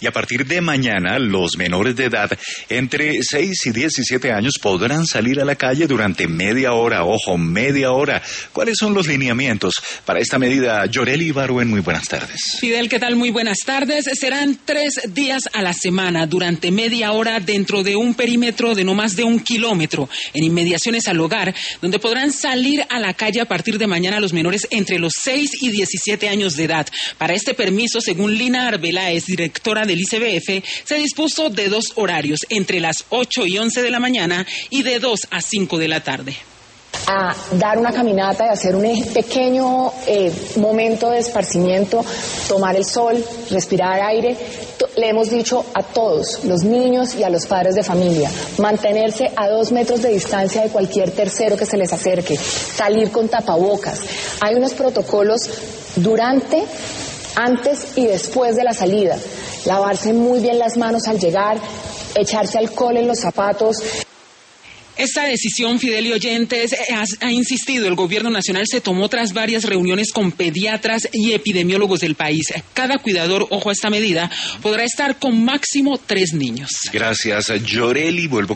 Y a partir de mañana, los menores de edad entre 6 y 17 años podrán salir a la calle durante media hora. Ojo, media hora. ¿Cuáles son los lineamientos para esta medida? Yoreli Ibargüen, muy buenas tardes. Fidel, ¿qué tal? Muy buenas tardes. Serán 3 días a la semana, durante media hora, dentro de un perímetro de no más de 1 kilómetro, en inmediaciones al hogar, donde podrán salir a la calle a partir de mañana los menores entre los 6 y 17 años de edad. Para este permiso, según Lina Arbeláez, directora del ICBF, se dispuso de 2 horarios, entre las 8 y 11 de la mañana y de 2 a 5 de la tarde. A dar una caminata y hacer un pequeño momento de esparcimiento, tomar el sol, respirar aire. Le hemos dicho a todos, los niños y a los padres de familia, mantenerse a 2 metros de distancia de cualquier tercero que se les acerque, salir con tapabocas. Hay unos protocolos durante, antes y después de la salida. Lavarse muy bien las manos al llegar, echarse alcohol en los zapatos. Esta decisión, Fidel y oyentes, ha insistido el gobierno nacional, se tomó tras varias reuniones con pediatras y epidemiólogos del país. Cada cuidador, ojo a esta medida, podrá estar con máximo 3 niños. Gracias, Yoreli. Vuelvo